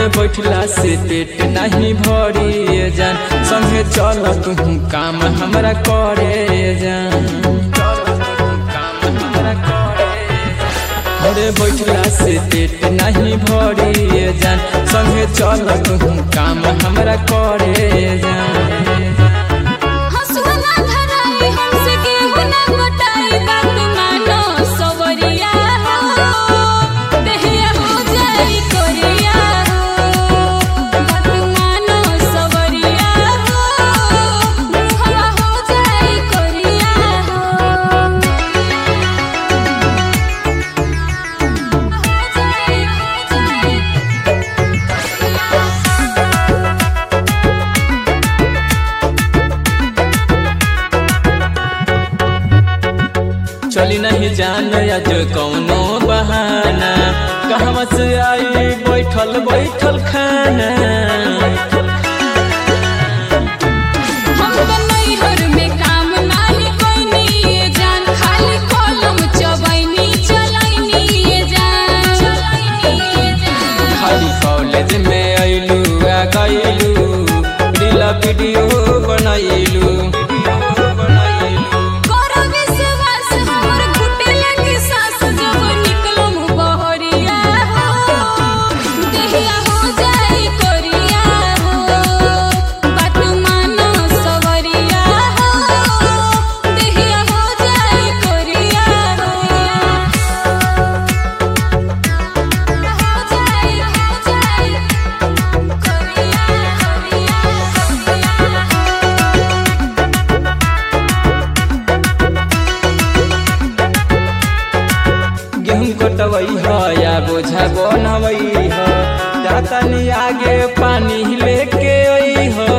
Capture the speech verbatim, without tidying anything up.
घरे बैठला से पेट नहीं भरी जान, संगे चल तू काम हमरा करे जान। घरे बैठला से पेट नहीं भरी जान, संगे चल तू काम हमरा करे जान। चली नहीं जान आज कौनो बहाना, कहवा से आई बैठल बैठल खाना। हम तो नैहर में काम नाही कोइनी जान, खाली कलम चबैनी चलैनी जान। खाली कॉलेज में आइलू आ गइलू, रील वीडियो बनाइलू। कटवई है या बोझा बनवई है, जाता नहीं आगे पानी लेके आई है।